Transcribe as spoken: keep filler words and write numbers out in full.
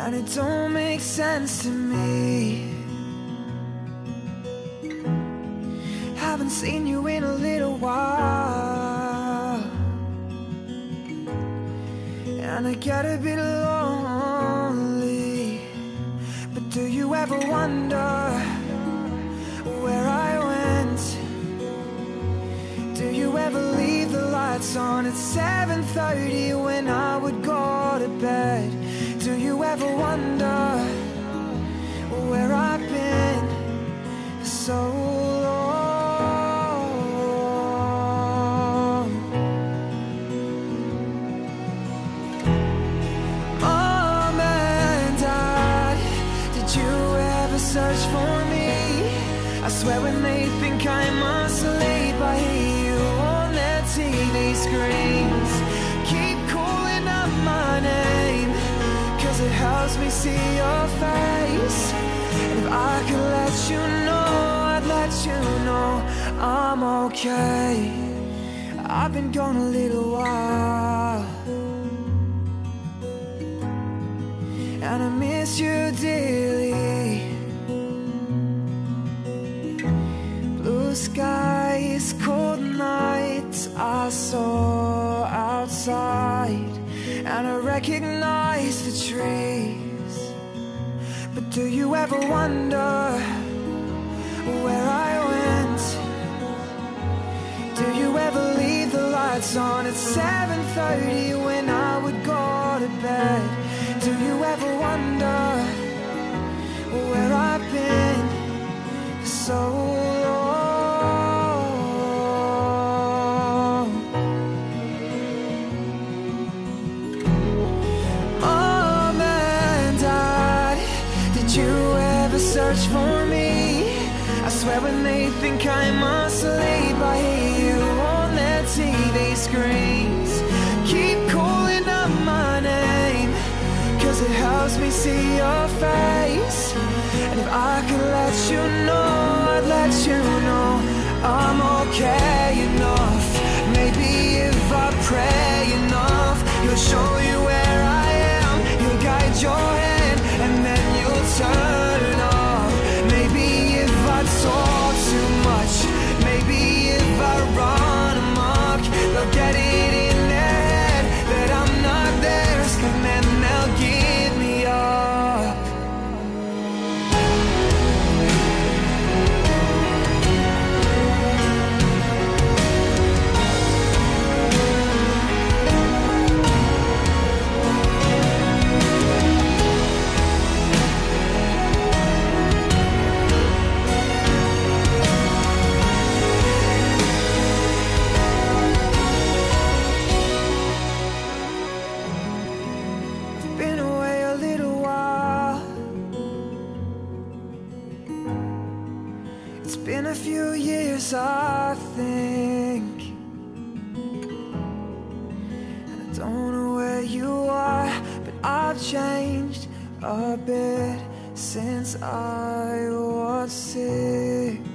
and it don't make sense to me. Haven't seen you in a little while, and I get a bit lonely. But do you ever wonder where I went? Do you ever leave the lights on at seven thirty when I would go to bed? Do you ever wonder where I've been for so long? Mom and Dad, did you ever search for me? I swear when they think I'm asleep, I hear you on their T V screens. Keep calling out my name, cause it helps me see your face. And if I could let you know, I'd let you know I'm okay. I've been gone a little while, and I miss you dearly. Blue skies, cold nights I saw outside, and I recognize the trees. But do you ever wonder where I went? Do you ever leave the lights on at seven thirty when I would go to bed? Do you ever wonder where I've been for so long? Mom and Dad, did you ever search for me? I swear when they think I'm asleep, I hear you on their T V screens. Keep calling out my name, cause it helps me see your face. And if I could let you know, I'd let you know I'm okay enough. Maybe if I pray enough, you'll show you where I am. You'll guide your hand, and then you'll turn off. Maybe if I talk too much, maybe if I run amok, they'll get it in their head that I'm not theirs, and then they'll give me up. Been away a little while, it's been a few years I think, and I don't know where you are, but I've changed a bit since I was sick.